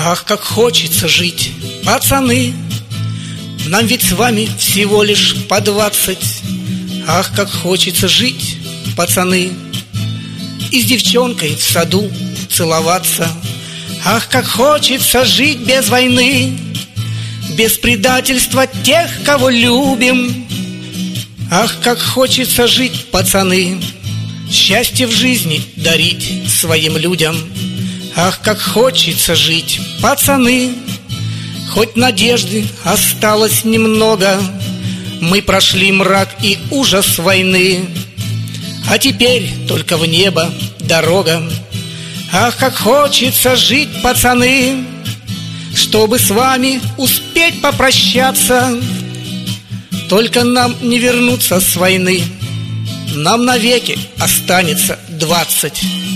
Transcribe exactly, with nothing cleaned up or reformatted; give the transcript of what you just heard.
Ах, как хочется жить, пацаны! Нам ведь с вами всего лишь по двадцать. Ах, как хочется жить, пацаны! И с девчонкой в саду целоваться. Ах, как хочется жить без войны, без предательства тех, кого любим. Ах, как хочется жить, пацаны! Счастье в жизни дарить своим людям. Ах, как хочется жить, пацаны! Хоть надежды осталось немного, мы прошли мрак и ужас войны, а теперь только в небо дорога. Ах, как хочется жить, пацаны, чтобы с вами успеть попрощаться. Только нам не вернуться с войны, нам навеки останется двадцать.